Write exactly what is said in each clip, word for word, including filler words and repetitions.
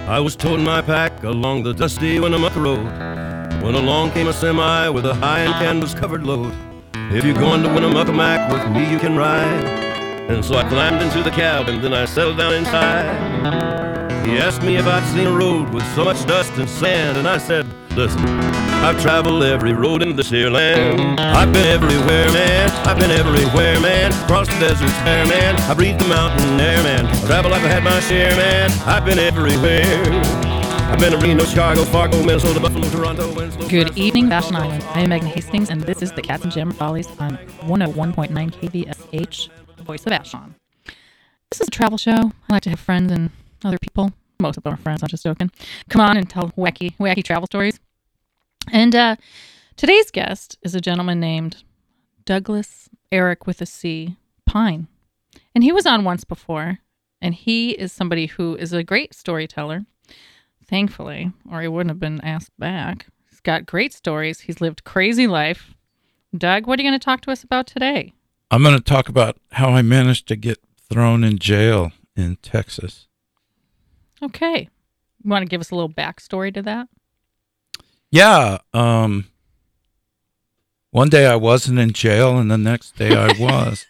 I was toting my pack along the dusty Winnemucca Road when along came a semi with a high and canvas-covered load. If you're going to Winnemucca Mac, with me you can ride. And so I climbed into the cab and then I settled down inside. He asked me if I'd seen a road with so much dust and sand, and I said, listen, I've traveled every road in this here land. I've been everywhere, man. I've been everywhere, man. Across the deserts bare, man. I breathed the mountain air, man. I traveled like I had my share, man. I've been everywhere. I've been to Reno, Chicago, Fargo, Minnesota, Buffalo, Toronto, Winslow. Good evening, Vashon Island. I am Megan Hastings, and this is the Cats and Jam Follies on one oh one point nine K V S H, the voice of Vashon. This is a travel show. I like to have friends and other people. Most of them are friends, I'm just joking. Come on and tell wacky, wacky travel stories. And uh, today's guest is a gentleman named Douglas Eric with a C Pine. And he was on once before, and he is somebody who is a great storyteller, thankfully, or he wouldn't have been asked back. He's got great stories. He's lived crazy life. Doug, what are you going to talk to us about today? I'm going to talk about how I managed to get thrown in jail in Texas. Okay. You want to give us a little backstory to that? Yeah. Um, one day I wasn't in jail, and the next day I was.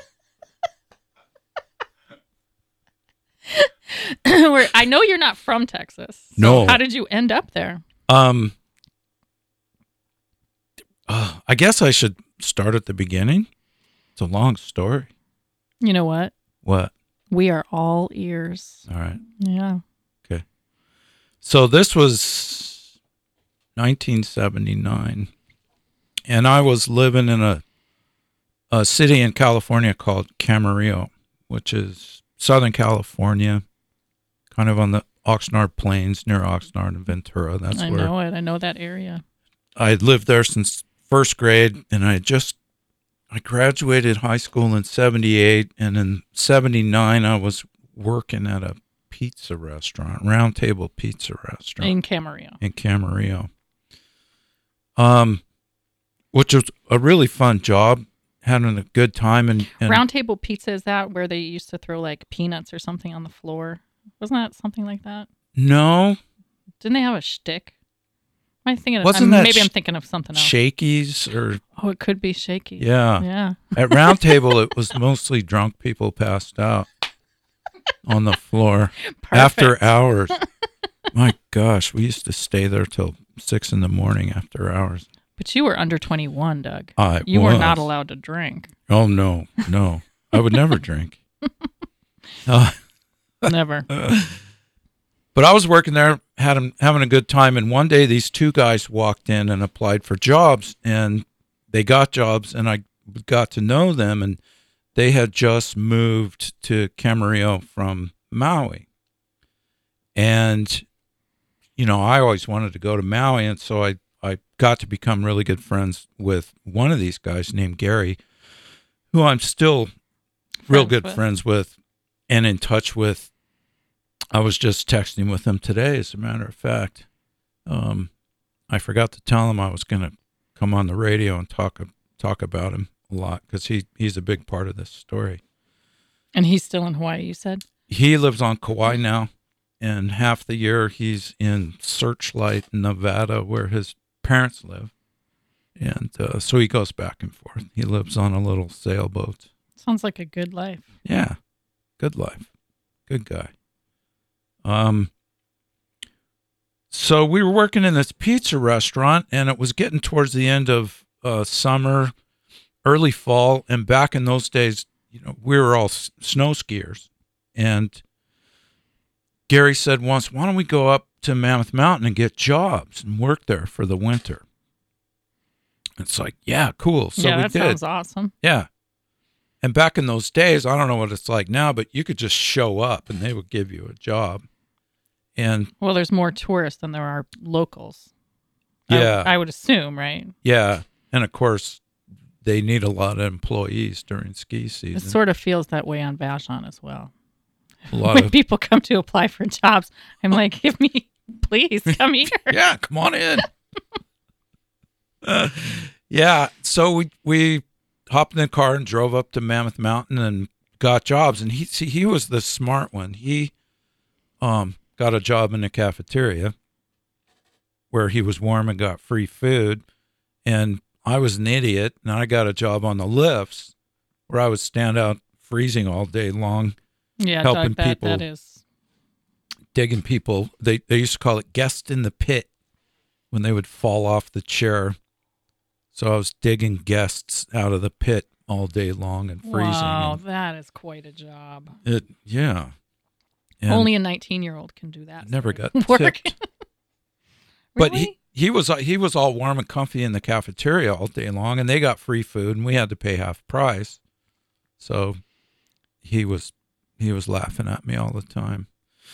Where, I know you're not from Texas. So no. How did you end up there? Um, uh, I guess I should start at the beginning. It's a long story. You know what? What? We are all ears. All right. Yeah. Okay. So this was nineteen seventy-nine, and I was living in a a city in California called Camarillo, which is Southern California, kind of on the Oxnard Plains, near Oxnard and Ventura. That's I where know it. I know that area. I had lived there since first grade, and I had just I graduated high school in seventy-eight, and in seventy-nine I was working at a pizza restaurant, Round Table Pizza Restaurant. In Camarillo. In Camarillo. Um, which was a really fun job, having a good time. And, and Round Table Pizza, is that where they used to throw like peanuts or something on the floor? Wasn't that something like that? No. Didn't they have a shtick? Am I thinking of, Wasn't I'm, that maybe sh- I'm thinking of something else. Shakey's or Oh, it could be Shaky. yeah. Yeah. At Round Table it was mostly drunk people passed out on the floor. Perfect. After hours. My gosh, we used to stay there till six in the morning after hours. But you were under twenty-one, Doug. I you was. were not allowed to drink. Oh no, no. I would never drink. Uh, Never. But I was working there, had him, having a good time, and one day these two guys walked in and applied for jobs, and they got jobs, and I got to know them, and they had just moved to Camarillo from Maui. And, you know, I always wanted to go to Maui, and so I, I got to become really good friends with one of these guys named Gary, who I'm still real Friends good with. friends with and in touch with. I was just texting with him today, as a matter of fact. Um, I forgot to tell him I was going to come on the radio and talk talk about him a lot, because he, he's a big part of this story. And he's still in Hawaii, you said? He lives on Kauai now, and half the year he's in Searchlight, Nevada, where his parents live. And uh, so he goes back and forth. He lives on a little sailboat. Sounds like a good life. Yeah, good life. Good guy. Um, so we were working in this pizza restaurant, and it was getting towards the end of uh, summer, early fall. And back in those days, you know, we were all s- snow skiers. And Gary said once, why don't we go up to Mammoth Mountain and get jobs and work there for the winter? It's like, yeah, cool. So yeah, we that did. sounds awesome. Yeah. And back in those days, I don't know what it's like now, but you could just show up and they would give you a job. And Well, there's more tourists than there are locals. yeah, I, I would assume, right? yeah. And of course, they need a lot of employees during ski It season. sort of feels that way on Vashon as well. A lot When of, people come to apply for jobs, I'm like, give me, please, come here. yeah, come on in. Uh, yeah. So we, we hopped in the car and drove up to Mammoth Mountain and got jobs. And he, see, he was the smart one. He, um, got a job in the cafeteria where he was warm and got free food. And I was an idiot, and I got a job on the lifts where I would stand out freezing all day long, Yeah, helping Doug, that, people, that is. digging people. They, they used to call it guest in the pit when they would fall off the chair. So I was digging guests out of the pit all day long and freezing. Wow, and that is quite a job. it, yeah. And Only a nineteen-year-old can do that. never sort got of work. tipped. But Really? he, he was he was all warm and comfy in the cafeteria all day long, and they got free food, and we had to pay half price. So he was he was laughing at me all the time.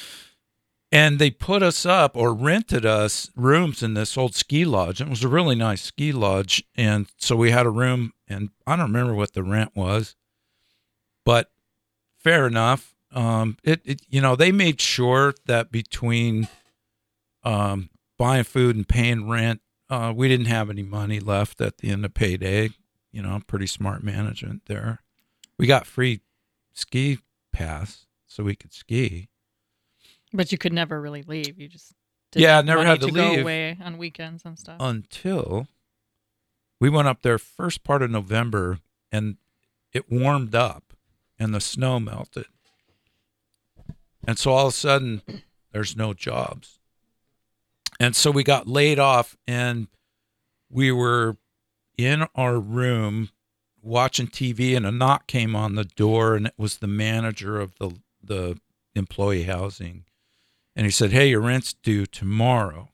And they put us up or rented us rooms in this old ski lodge. It was a really nice ski lodge, and so we had a room, and I don't remember what the rent was, but fair enough. Um, it, it you know they made sure that between um, buying food and paying rent, uh, we didn't have any money left at the end of payday. You know, pretty smart management there. We got free ski pass so we could ski. But you could never really leave. You just didn't Yeah, have never money had to to go leave. away on weekends and stuff. Until we went up there first part of November, and it warmed up and the snow melted. And so all of a sudden, there's no jobs. And so we got laid off, and we were in our room watching T V, and a knock came on the door, and it was the manager of the the employee housing. And he said, "Hey, your rent's due tomorrow."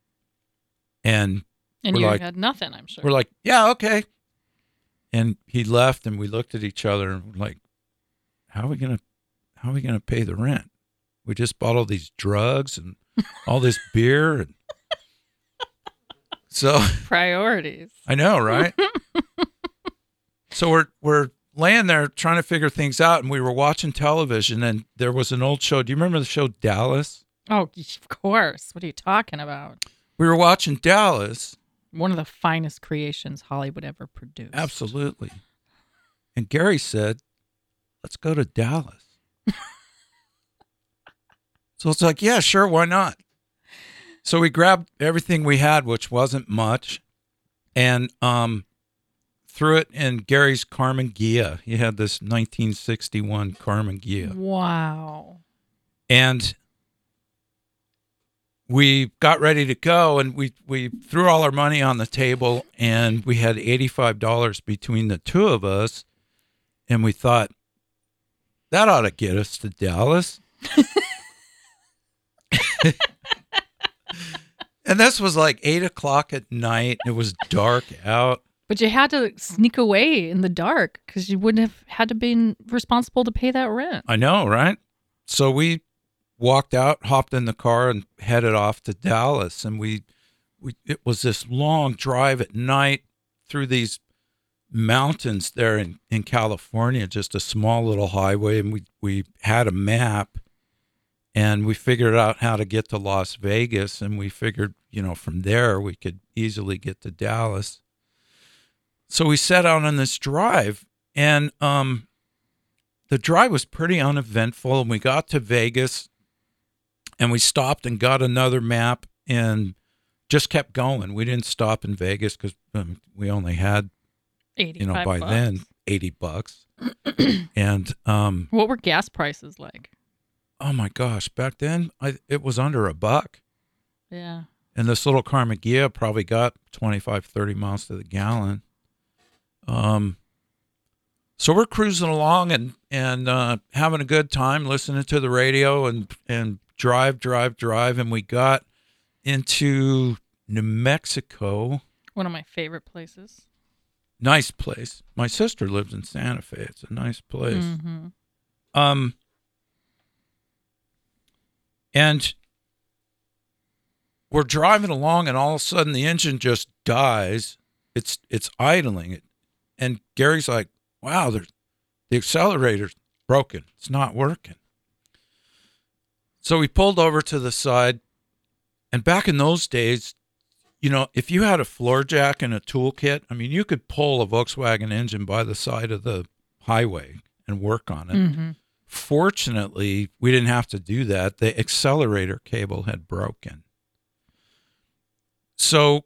And and we're you like, had nothing, I'm sure. we're like, "Yeah, okay." And he left, and we looked at each other and we're like, how are we gonna how are we gonna pay the rent? We just bought all these drugs and all this beer, and so Priorities. I know, right? So we're we're laying there trying to figure things out, and we were watching television, and there was an old show. Do you remember the show Dallas? Oh, of course. What are you talking about? We were watching Dallas. One of the finest creations Hollywood ever produced. Absolutely. And Gary said, "Let's go to Dallas." So it's like, yeah, sure, why not? So we grabbed everything we had, which wasn't much, and um, threw it in Gary's Carmen Ghia. He had this nineteen sixty-one Carmen Ghia. Wow. And we got ready to go, and we, we threw all our money on the table, and we had eighty-five dollars between the two of us, and we thought, that ought to get us to Dallas. And this was like eight o'clock at night. It was dark out. But you had to sneak away in the dark because you wouldn't have had to be responsible to pay that rent. I know, right? So we walked out, hopped in the car, and headed off to Dallas. And we, we it was this long drive at night through these mountains there in, in California, just a small little highway. And we, we had a map, and we figured out how to get to Las Vegas. And we figured, you know, from there we could easily get to Dallas. So we set out on this drive, and um, the drive was pretty uneventful. And we got to Vegas, and we stopped and got another map and just kept going. We didn't stop in Vegas because um, we only had, you know, by bucks. then eighty bucks. And um, What were gas prices like? oh my gosh, back then I, it was under a buck. Yeah. And this little Carmen Ghia probably got twenty-five, thirty miles to the gallon. Um, so we're cruising along and, and uh, having a good time, listening to the radio, and, and drive, drive, drive. And we got into New Mexico. One of my favorite places. Nice place. My sister lives in Santa Fe. It's a nice place. Mm-hmm. Um, and we're driving along, and all of a sudden the engine just dies. It's it's idling. And Gary's like, wow, there's, the accelerator's broken. It's not working. So we pulled over to the side. And back in those days, you know, if you had a floor jack and a toolkit, I mean, you could pull a Volkswagen engine by the side of the highway and work on it. Mm-hmm. Fortunately, we didn't have to do that. The accelerator cable had broken. So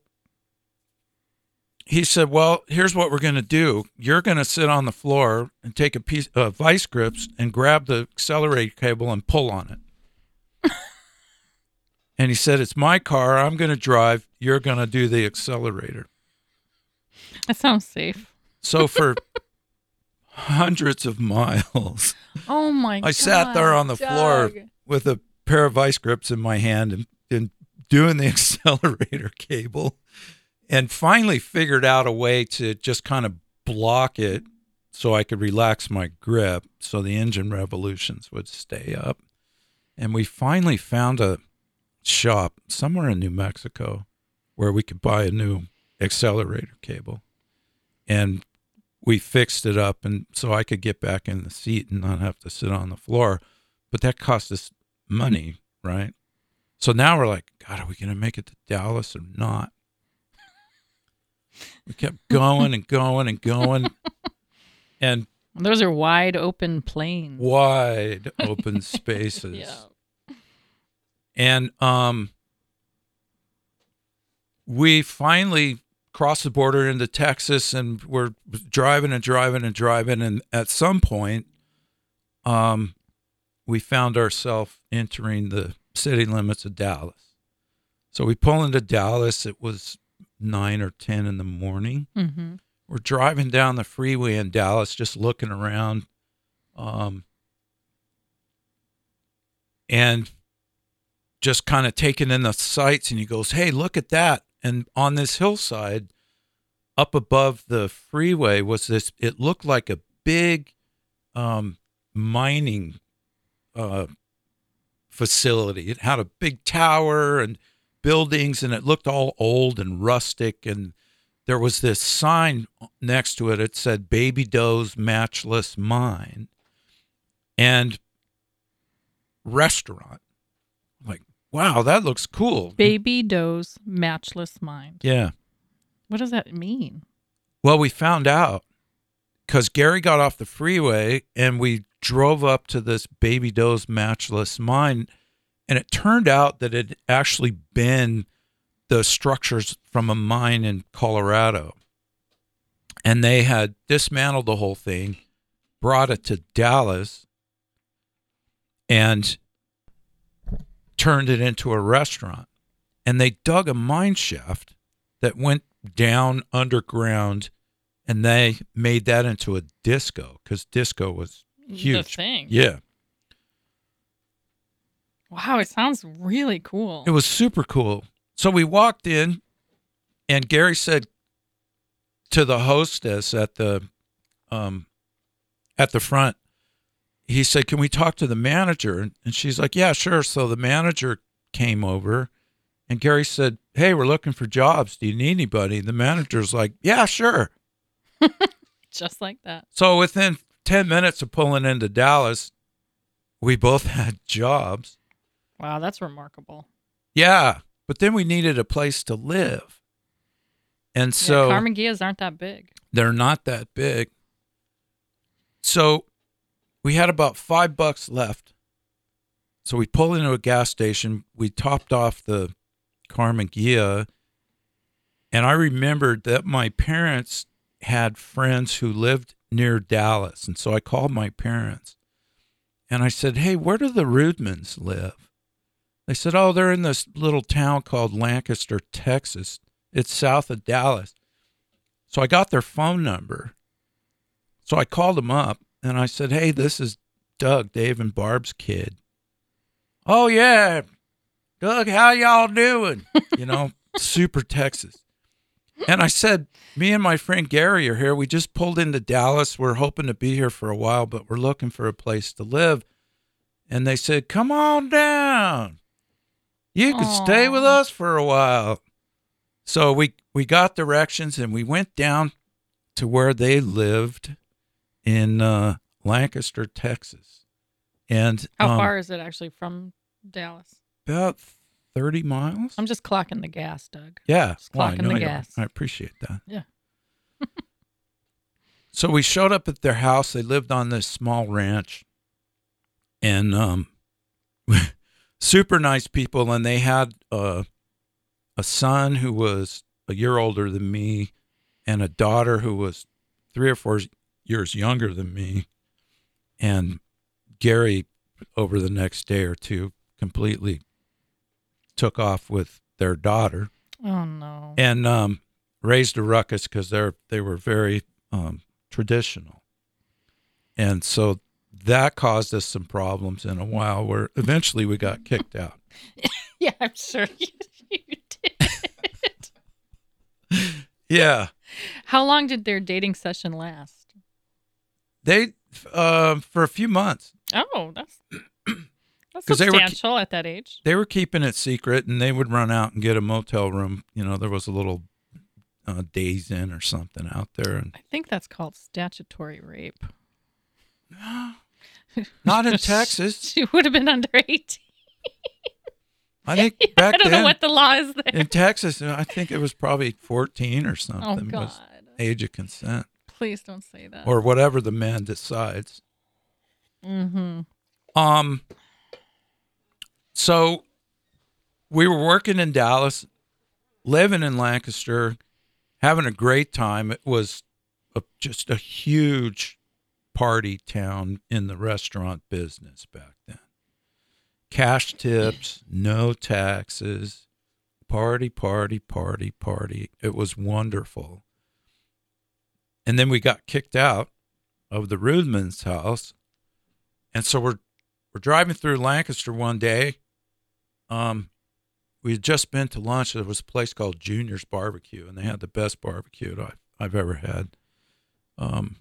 he said, well, here's what we're going to do. You're going to sit on the floor and take a piece of vice grips and grab the accelerator cable and pull on it. And he said, it's my car. I'm going to drive. You're going to do the accelerator. That sounds safe. So for hundreds of miles, oh my God, I sat there on the Doug. floor with a pair of vice grips in my hand and, and doing the accelerator cable, and finally figured out a way to just kind of block it so I could relax my grip so the engine revolutions would stay up. And we finally found a shop somewhere in New Mexico where we could buy a new accelerator cable. And we fixed it up, and so I could get back in the seat and not have to sit on the floor. But that cost us money, right? So now we're like, God, are we going to make it to Dallas or not? We kept going and going and going. And those are wide open plains. Wide open spaces. Yeah. And um, we finally crossed the border into Texas, and we're driving and driving and driving. And at some point, um, we found ourselves entering the city limits of Dallas. So we pull into Dallas. It was nine or ten in the morning. Mm-hmm. We're driving down the freeway in Dallas, just looking around. Um, and just kind of taking in the sights, and he goes, hey, look at that. And on this hillside up above the freeway was this, it looked like a big um, mining uh, facility. It had a big tower and buildings, and it looked all old and rustic. And there was this sign next to it. It said Baby Doe's Matchless Mine and restaurant. Like, wow, that looks cool. Baby Doe's Matchless Mine. Yeah. What does that mean? Well, we found out because Gary got off the freeway and we drove up to this Baby Doe's Matchless Mine, and it turned out that it had actually been the structures from a mine in Colorado. And they had dismantled the whole thing, brought it to Dallas, and turned it into a restaurant. And they dug a mine shaft that went down underground, and they made that into a disco because disco was huge. The thing. Yeah. Wow, it sounds really cool. It was super cool. So we walked in, and Gary said to the hostess at the um, at the front, he said, can we talk to the manager? And she's like, yeah, sure. So the manager came over, and Gary said, hey, we're looking for jobs. Do you need anybody? The manager's like, yeah, sure. Just like that. So within ten minutes of pulling into Dallas, we both had jobs. Wow, that's remarkable. Yeah, but then we needed a place to live. And so yeah, Carmen Gias aren't that big. They're not that big. So we had about five bucks left. So we pulled into a gas station. We topped off the Carmen Gia. And I remembered that my parents had friends who lived near Dallas. And so I called my parents. And I said, hey, where do the Rudmans live? They said, oh, they're in this little town called Lancaster, Texas. It's south of Dallas. So I got their phone number. So I called them up, and I said, hey, this is Doug, Dave and Barb's kid. Oh, yeah. Doug, how y'all doing? You know, super Texas. And I said, me and my friend Gary are here. We just pulled into Dallas. We're hoping to be here for a while, but we're looking for a place to live. And they said, come on down. You can Aww. stay with us for a while. So we, we got directions, and we went down to where they lived in uh, Lancaster, Texas. And How um, far is it actually from Dallas? About thirty miles. I'm just clocking the gas, Doug. Yeah. Just Well, I clocking know the you are. gas. I appreciate that. Yeah. So we showed up at their house. They lived on this small ranch. and um, super nice people. And they had uh, a son who was a year older than me, and a daughter who was three or four years younger than me. And Gary, over the next day or two, completely took off with their daughter. Oh no! And um, raised a ruckus because they're they were very um, traditional, and so that caused us some problems in a while. Where eventually we got kicked out. Yeah, I'm sure you, you did. Yeah. How long did their dating session last? They uh, for a few months. Oh, that's that's 'Cause they were substantial at that age. They were keeping it secret, and they would run out and get a motel room. You know, there was a little uh, Days Inn or something out there. And I think that's called statutory rape. not in Texas. She would have been under eighteen. I think back I don't then know what the law is there. in Texas, I think it was probably fourteen or something. Oh was God! age of consent, Please don't say that. or whatever the man decides. Mm-hmm. Um. So we were working in Dallas, living in Lancaster, having a great time. It was a, just a huge party town in the restaurant business back then. Cash tips, no taxes, party, party, party, party. It was wonderful. And then we got kicked out of the Rudman's house. And so we're we're driving through Lancaster one day. Um, we had just been to lunch. There was a place called Junior's Barbecue, and they had the best barbecue I've, I've ever had. Um,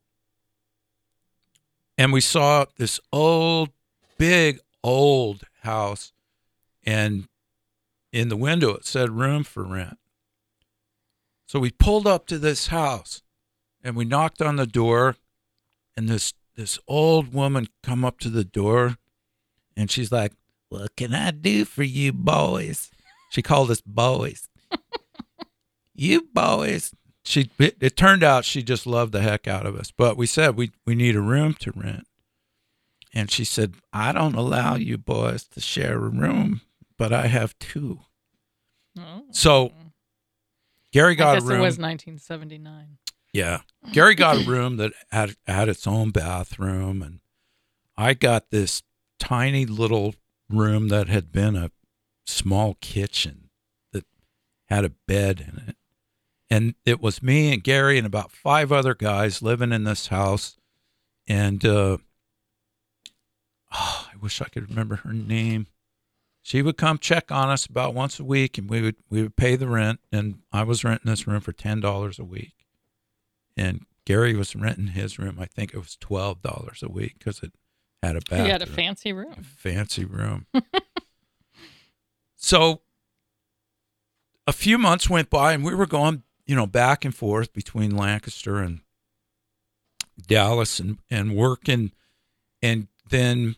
and we saw this old, big, old house, and in the window it said room for rent. So we pulled up to this house, and we knocked on the door, and this this old woman come up to the door, and she's like, "What can I do for you boys?" She called us boys. You boys. She it, it turned out she just loved the heck out of us. But we said we we need a room to rent. And she said, "I don't allow you boys to share a room, but I have two." Oh. So Gary got I guess a room. it was nineteen seventy-nine. Yeah. Gary got a room that had had its own bathroom, and I got this tiny little room that had been a small kitchen that had a bed in it. And it was me and Gary and about five other guys living in this house. And uh, oh, I wish I could remember her name. She would come check on us about once a week, and we would we would pay the rent. And I was renting this room for ten dollars a week. And Gary was renting his room, I think it was twelve dollars a week because it had a bathroom. He had a fancy room. A fancy room. So a few months went by, and we were going, you know, back and forth between Lancaster and Dallas and, and working. And then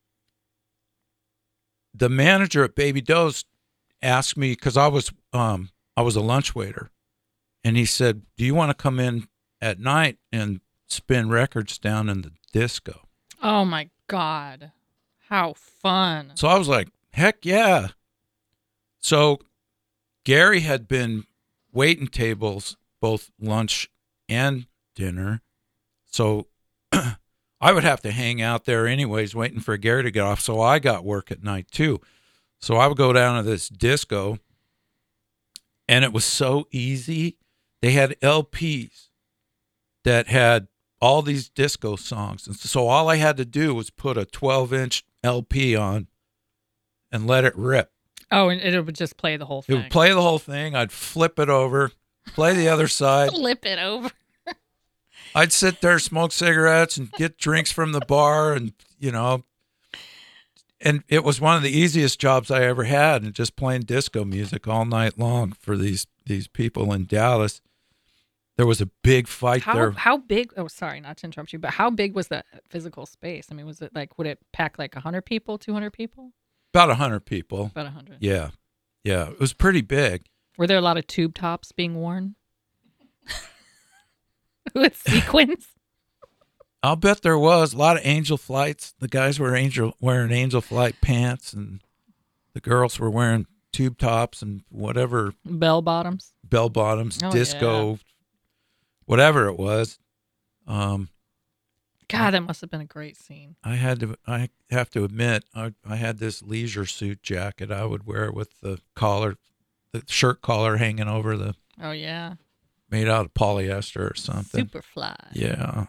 the manager at Baby Doe's asked me, because I was um I was a lunch waiter, and he said, "Do you want to come in at night and spin records down in the disco?" Oh my God. How fun. So I was like, heck yeah. So Gary had been waiting tables, both lunch and dinner. So I would have to hang out there anyways, waiting for Gary to get off. So I got work at night too. So I would go down to this disco, and it was so easy. They had L Ps that had all these disco songs. And so all I had to do was put a twelve inch L P on and let it rip. Oh, and it would just play the whole thing. It would play the whole thing. I'd flip it over, play the other side. Flip it over. I'd sit there, smoke cigarettes, and get drinks from the bar, and, you know, and it was one of the easiest jobs I ever had, and just playing disco music all night long for these these people in Dallas. There was a big fight How there. how big? Oh, sorry, not to interrupt you, but how big was the physical space? I mean, was it like, would it pack like one hundred people, two hundred people? About one hundred people. About one hundred. Yeah. Yeah. It was pretty big. Were there a lot of tube tops being worn? With sequins? I'll bet there was a lot of Angel Flights. The guys were angel wearing Angel Flight pants, and the girls were wearing tube tops and whatever Bell bottoms. bell bottoms, Oh, disco, yeah. whatever it was. Um, God, that must have been a great scene. I had to. I have to admit, I, I had this leisure suit jacket I would wear with the collar, the shirt collar hanging over the, Oh, yeah. made out of polyester or something. Superfly. Yeah.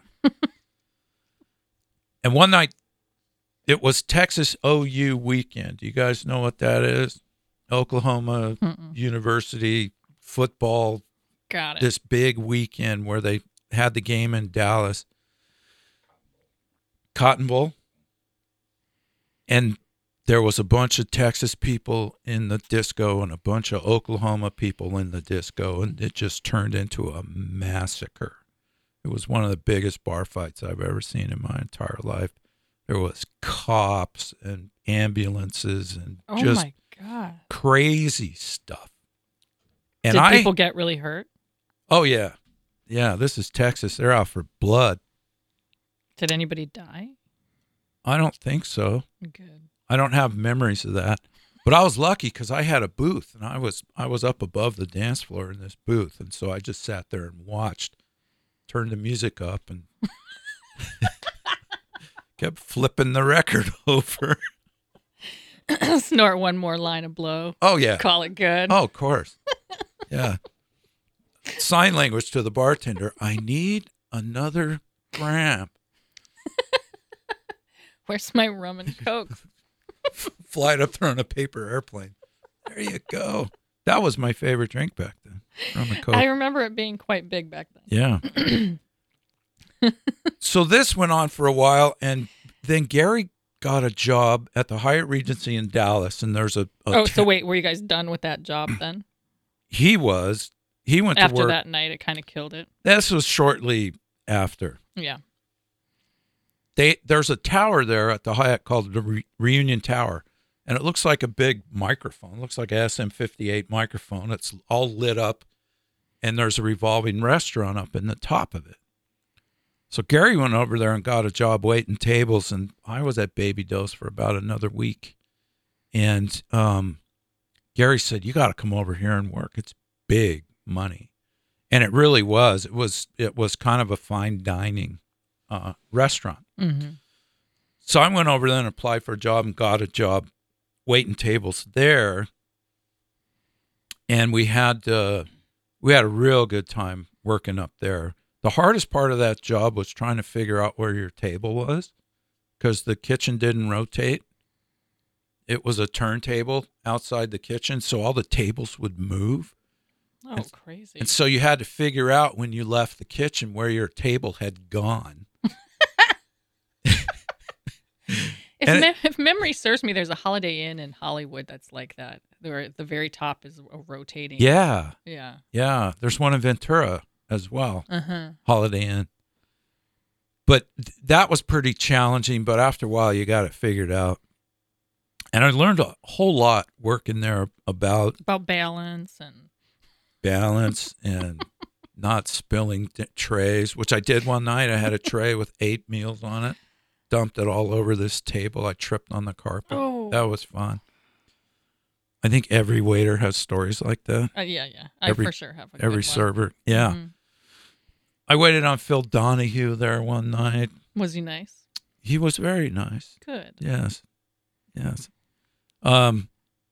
And one night, it was Texas O U weekend. Do you guys know what that is? Oklahoma Mm-mm. University football, Got it. this big weekend where they had the game in Dallas. Cotton Bowl. And there was a bunch of Texas people in the disco and a bunch of Oklahoma people in the disco, and it just turned into a massacre. It was one of the biggest bar fights I've ever seen in my entire life. There was cops and ambulances and Oh, just my God. crazy stuff. And Did I, people get really hurt? oh yeah, yeah, this is Texas. They're out for blood. Did anybody die? I don't think so. Good. I don't have memories of that, but I was lucky because I had a booth and I was I was up above the dance floor in this booth, and so I just sat there and watched, turned the music up, and kept flipping the record over. Snort one more line of blow. Oh yeah. Call it good. Oh, of course. Yeah. Sign language to the bartender. I need another gram. Where's my rum and coke? Fly it up there on a paper airplane. There you go. That was my favorite drink back then. Rum and Coke. I remember it being quite big back then. Yeah. So this went on for a while, and then Gary got a job at the Hyatt Regency in Dallas, and there's a, a Oh, te- so wait, were you guys done with that job then? he was he went After to work. that night, it kind of killed it. This was shortly after. Yeah. They there's a tower there at the Hyatt called the Re- Reunion Tower, and it looks like a big microphone. It looks like a S M fifty-eight microphone. It's all lit up, and there's a revolving restaurant up in the top of it. So Gary went over there and got a job waiting tables, and I was at Baby Dose for about another week. And um, Gary said, "You got to come over here and work. It's big money," and it really was. It was it was kind of a fine dining uh, restaurant. Mm-hmm. So I went over there and applied for a job and got a job waiting tables there. And we had uh, we had a real good time working up there. The hardest part of that job was trying to figure out where your table was, because the kitchen didn't rotate. It was a turntable outside the kitchen, so all the tables would move. Oh, And- crazy. And so you had to figure out when you left the kitchen where your table had gone. If, and me- it- if memory serves me, there's a Holiday Inn in Hollywood that's like that, where at the very top is a rotating. Yeah, Yeah. yeah. There's one in Ventura as well, Uh-huh. Holiday Inn. But th- that was pretty challenging, but after a while you got it figured out. And I learned a whole lot working there about About balance and balance and not spilling t- trays, which I did one night. I had a tray with eight meals on it, dumped it all over this table. I tripped on the carpet. Oh. That was fun. I think every waiter has stories like that. uh, yeah, yeah. I Every- for sure have a Every good one. server. Yeah. Mhm. I waited on Phil Donahue there one night. Was he nice? He was very nice. Good. Yes. Yes. Um,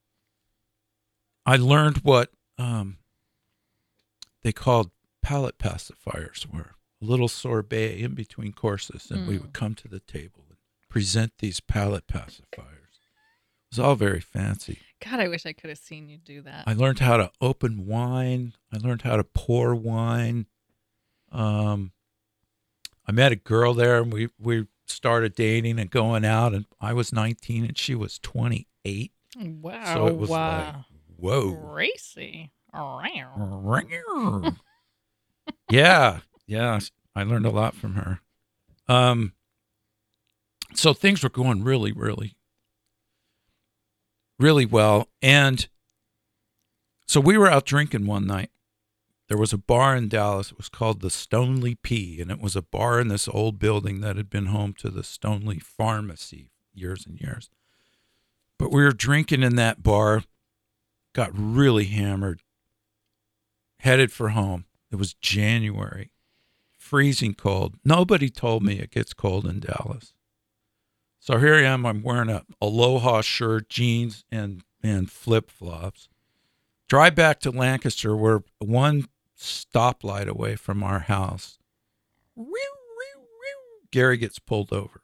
I learned what um, they called palate pacifiers were. A little sorbet in between courses, and we Mm. would come to the table and present these palate pacifiers. It was all very fancy. God, I wish I could have seen you do that. I learned how to open wine. I learned how to pour wine. Um, I met a girl there, and we, we started dating and going out, and I was nineteen and she was twenty-eight. Wow. So it was wow. like, whoa. Racy. Wow. Yeah, yeah. I learned a lot from her. Um, so things were going really, really, really well. And so we were out drinking one night. there was a bar in Dallas. It was called the Stoneleigh P, and it was a bar in this old building that had been home to the Stoneleigh Pharmacy years and years. But we were drinking in that bar, got really hammered, headed for home. It was January, freezing cold. Nobody told me it gets cold in Dallas. So here I am. I'm wearing a Aloha shirt, jeans, and, and flip-flops. Drive back to Lancaster. We're one stoplight away from our house. Gary gets pulled over.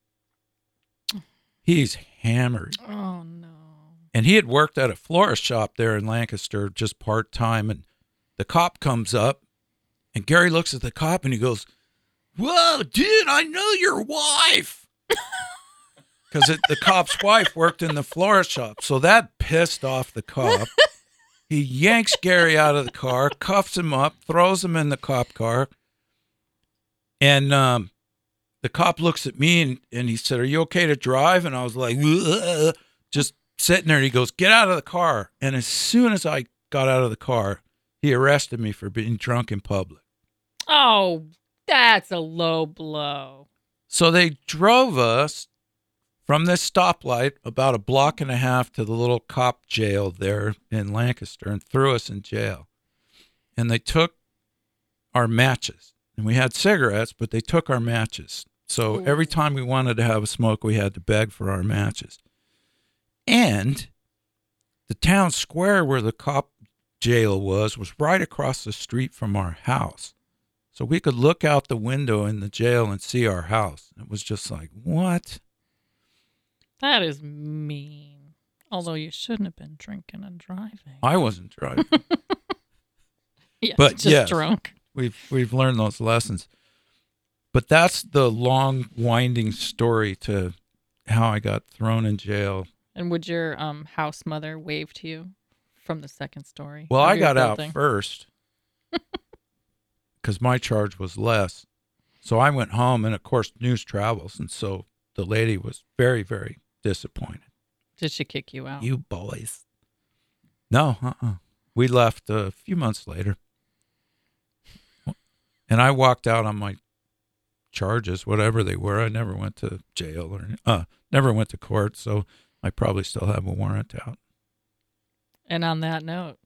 He's hammered. Oh, no. And he had worked at a florist shop there in Lancaster, just part-time. And the cop comes up, and Gary looks at the cop, and he goes, "Whoa, dude, I know your wife." Because the cop's wife worked in the florist shop. So that pissed off the cop. He yanks Gary out of the car, cuffs him up, throws him in the cop car. And um, the cop looks at me and, and he said, "Are you okay to drive?" And I was like, "Ugh," just sitting there. He goes, "Get out of the car." And as soon as I got out of the car, he arrested me for being drunk in public. Oh, that's a low blow. So they drove us from this stoplight about a block and a half to the little cop jail there in Lancaster and threw us in jail. And they took our matches. And we had cigarettes, but they took our matches. So Ooh. Every time we wanted to have a smoke, we had to beg for our matches. And the town square where the cop jail was was right across the street from our house. So we could look out the window in the jail and see our house. It was just like, what? That is mean. Although you shouldn't have been drinking and driving. I wasn't driving. Yeah, but just yes, drunk. We've we've learned those lessons. But that's the long, winding story to how I got thrown in jail. And would your um house mother wave to you from the second story? Well, of I your got building? out first because my charge was less. So I went home, and of course, news travels, and so the lady was very, very disappointed. Did she kick you out? You boys. No, uh-uh. We left a few months later. And I walked out on my charges, whatever they were. I never went to jail or uh, never went to court, so I probably still have a warrant out. And on that note.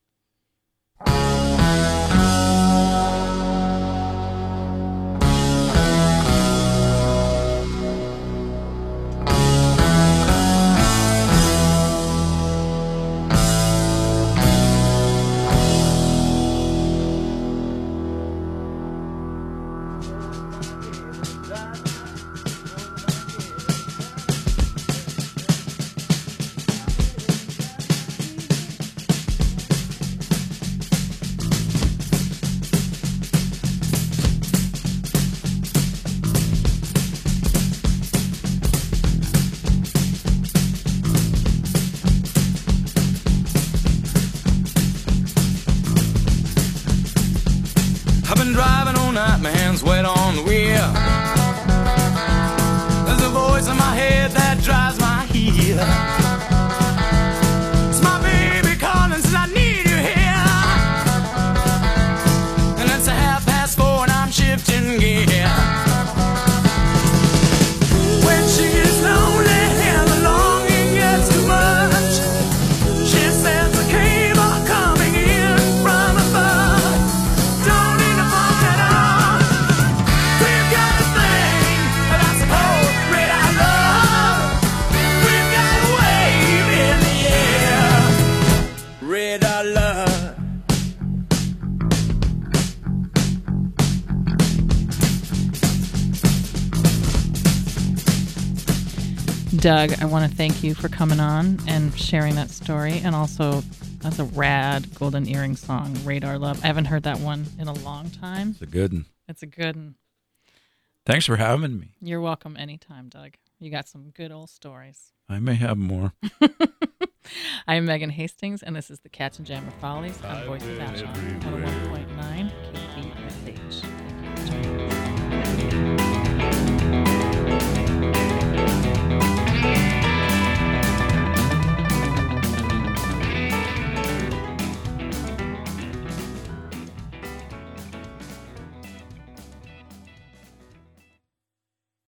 I've been driving all night, my hands wet on the wheel. There's a voice in my head that drives my heel. It's my baby calling, says I need you here. And it's a half past four and I'm shifting gear. When she gets lonely and the longing gets too much, she says the cable coming in from above. Don't need to fuck it up. We've got a thing that's called red eye love. We've got a wave in the air. Red eye love. Doug, I want to thank you for coming on and sharing that story. And also, that's a rad Golden Earring song, Radar Love. I haven't heard that one in a long time. It's a good one. It's a good one. Thanks for having me. You're welcome anytime, Doug. You got some good old stories. I may have more. I'm Megan Hastings, and this is the Katzenjammer Follies on Voice of Ashland, one oh one point nine K